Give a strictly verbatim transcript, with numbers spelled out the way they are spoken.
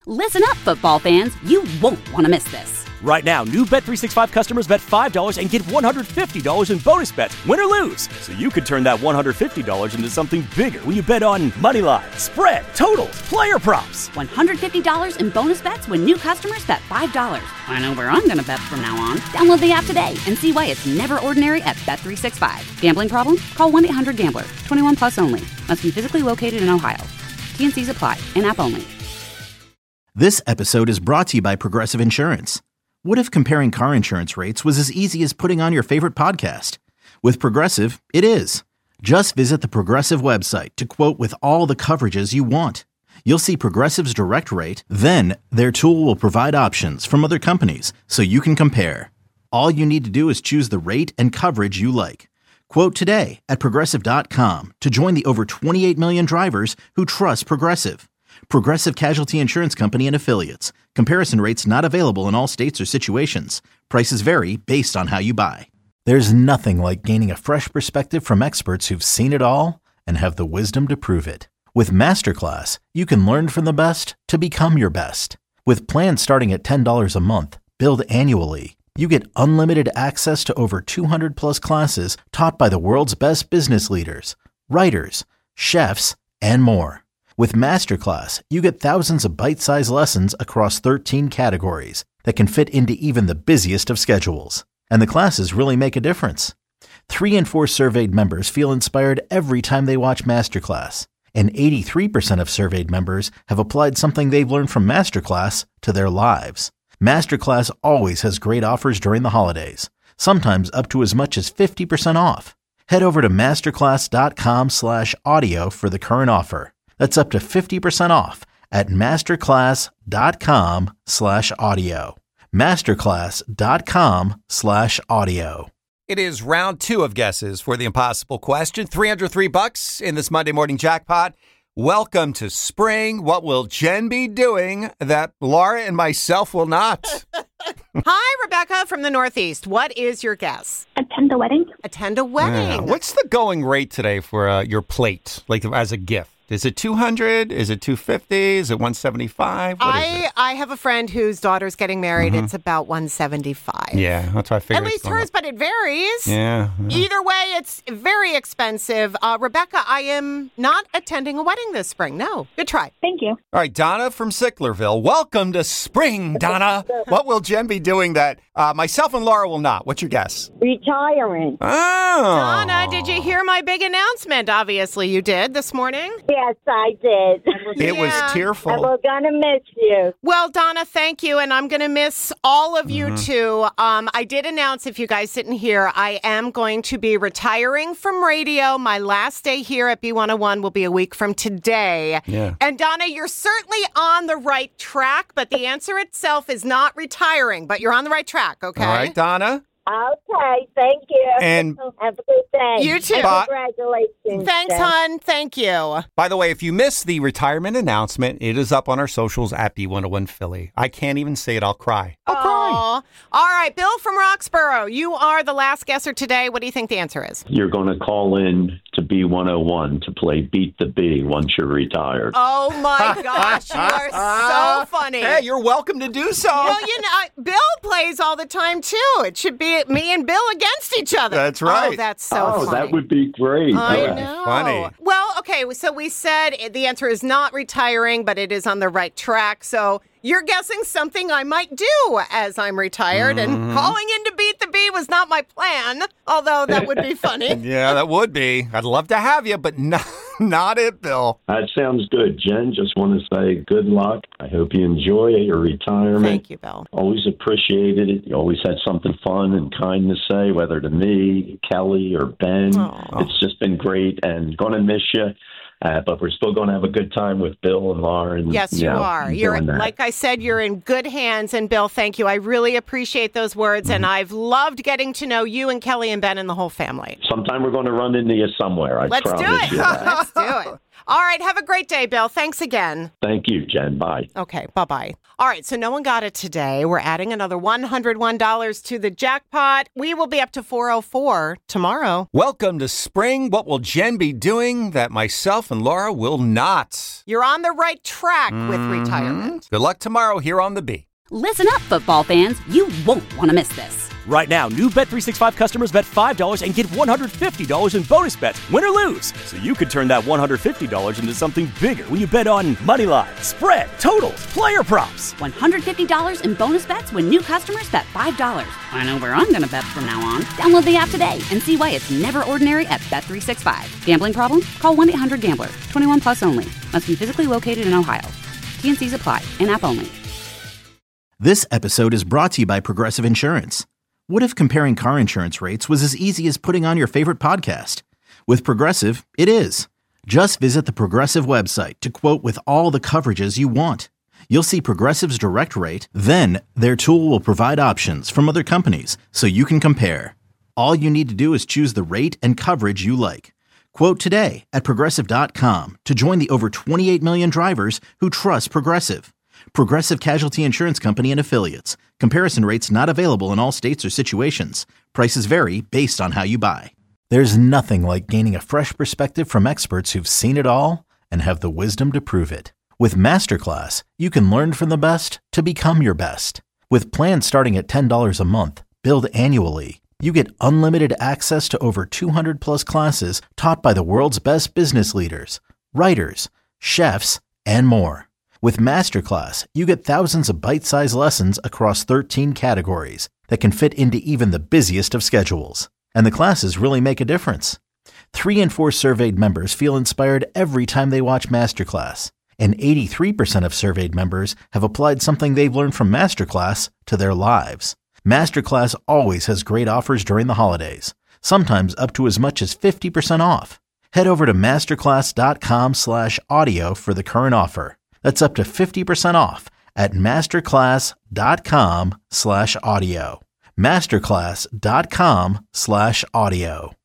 Listen up, football fans. You won't want to miss this. Right now, new Bet three sixty-five customers bet five dollars and get one hundred fifty dollars in bonus bets, win or lose. So you could turn that one hundred fifty dollars into something bigger when you bet on money line, spread, totals, player props. one hundred fifty dollars in bonus bets when new customers bet five dollars. I know where I'm going to bet from now on. Download the app today and see why it's never ordinary at Bet three sixty-five. Gambling problem? Call one eight hundred gambler. twenty-one plus only. Must be physically located in Ohio. T and C's apply. In-app only. This episode is brought to you by Progressive Insurance. What if comparing car insurance rates was as easy as putting on your favorite podcast? With Progressive, it is. Just visit the Progressive website to quote with all the coverages you want. You'll see Progressive's direct rate, then their tool will provide options from other companies so you can compare. All you need to do is choose the rate and coverage you like. Quote today at Progressive dot com to join the over twenty-eight million drivers who trust Progressive. Progressive Casualty Insurance Company and Affiliates. Comparison rates not available in all states or situations. Prices vary based on how you buy. There's nothing like gaining a fresh perspective from experts who've seen it all and have the wisdom to prove it. With Masterclass, you can learn from the best to become your best. With plans starting at ten dollars a month, billed annually, you get unlimited access to over two hundred plus classes taught by the world's best business leaders, writers, chefs, and more. With Masterclass, you get thousands of bite-sized lessons across thirteen categories that can fit into even the busiest of schedules. And the classes really make a difference. Three in four surveyed members feel inspired every time they watch Masterclass. And eighty-three percent of surveyed members have applied something they've learned from Masterclass to their lives. Masterclass always has great offers during the holidays, sometimes up to as much as fifty percent off. Head over to masterclass.com slash audio for the current offer. That's up to fifty percent off at masterclass.com slash audio. Masterclass.com slash audio. It is round two of guesses for the impossible question. three hundred three bucks in this Monday morning jackpot. Welcome to spring. What will Jen be doing that Laura and myself will not? Hi, Rebecca from the Northeast. What is your guess? Attend a wedding. Attend a wedding. Yeah. What's the going rate today for uh, your plate, like as a gift? Is it two hundred? Is it two fifty? Is it one seventy-five? What I is it? I have a friend whose daughter's getting married. Mm-hmm. It's about one seventy-five. Yeah, that's what I figured. At least hers, but it varies. Yeah, yeah. Either way, it's very expensive. Uh, Rebecca, I am not attending a wedding this spring. No. Good try. Thank you. All right, Donna from Sicklerville. Welcome to spring, Donna. What will Jen be doing that uh, myself and Laura will not? What's your guess? Retiring. Oh. Donna, did you hear my big announcement? Obviously, you did this morning. Yes, I did. It was Yeah. tearful. And we're going to miss you. Well, Donna, thank you. And I'm going to miss all of you, Mm-hmm. too. Um, I did announce, if you guys didn't hear, I am going to be retiring from radio. My last day here at B one oh one will be a week from today. Yeah. And Donna, you're certainly on the right track, but the answer itself is not retiring, but you're on the right track, okay? All right, Donna. Okay, thank you. And- have a good day. You too. And Bye. congratulations. Thanks, Jen. hon. Thank you. By the way, if you missed the retirement announcement, it is up on our socials at B one oh one Philly. I can't even say it. I'll cry. I'll cry. Aw. All right, Bill from Roxborough, you are the last guesser today. What do you think the answer is? You're going to call in to B one oh one to play Beat the Bee once you're retired. Oh, my gosh. You are so funny. Hey, you're welcome to do so. Well, you know, Bill plays all the time, too. It should be me and Bill against each other. That's right. Oh, that's so oh, funny. that would be great. I Yeah. know. Funny. Well, okay, so we said the answer is not retiring, but it is on the right track. So you're guessing something I might do as I'm retired, Mm-hmm. and calling in to Beat the Bee was not my plan, although that would be funny. Yeah, that would be. I'd love to have you, but not, not it, Bill. That sounds good, Jen. Just want to say good luck. I hope you enjoy your retirement. Thank you, Bill. Always appreciated it. You always had something fun and kind to say, whether to me, Kelly, or Ben. Aw. It's just been great, and going to miss you. Uh, but we're still going to have a good time with Bill and Lauren. Yes, you know, are. You're doing that. like I said, you're in good hands. And Bill, thank you. I really appreciate those words, Mm-hmm. and I've loved getting to know you and Kelly and Ben and the whole family. Sometime we're going to run into you somewhere. I Let's do promise it. you that. Let's do it. All right. Have a great day, Bill. Thanks again. Thank you, Jen. Bye. Okay. Bye-bye. All right. So no one got it today. We're adding another one hundred one dollars to the jackpot. We will be up to four oh four tomorrow. Welcome to spring. What will Jen be doing that myself and Laura will not? You're on the right track with retirement. Good luck tomorrow here on the B. Listen up, football fans. You won't want to miss this. Right now, new Bet three sixty-five customers bet five dollars and get one hundred fifty dollars in bonus bets, win or lose. So you could turn that one hundred fifty dollars into something bigger when you bet on money line, spread, totals, player props. one hundred fifty dollars in bonus bets when new customers bet five dollars. I know where I'm going to bet from now on. Download the app today and see why it's never ordinary at Bet three sixty-five. Gambling problem? Call one eight hundred gambler. twenty-one plus only. Must be physically located in Ohio. T N Cs apply. In-app only. This episode is brought to you by Progressive Insurance. What if comparing car insurance rates was as easy as putting on your favorite podcast? With Progressive, it is. Just visit the Progressive website to quote with all the coverages you want. You'll see Progressive's direct rate, then their tool will provide options from other companies so you can compare. All you need to do is choose the rate and coverage you like. Quote today at Progressive dot com to join the over twenty-eight million drivers who trust Progressive. Progressive Casualty Insurance Company and Affiliates. Comparison rates not available in all states or situations. Prices vary based on how you buy. There's nothing like gaining a fresh perspective from experts who've seen it all and have the wisdom to prove it. With Masterclass, you can learn from the best to become your best. With plans starting at ten dollars a month, billed annually, you get unlimited access to over two hundred plus classes taught by the world's best business leaders, writers, chefs, and more. With Masterclass, you get thousands of bite-sized lessons across thirteen categories that can fit into even the busiest of schedules. And the classes really make a difference. Three in four surveyed members feel inspired every time they watch Masterclass. And eighty-three percent of surveyed members have applied something they've learned from Masterclass to their lives. Masterclass always has great offers during the holidays, sometimes up to as much as fifty percent off. Head over to masterclass.com slash audio for the current offer. That's up to fifty percent off at masterclass.com slash audio. Masterclass.com slash audio.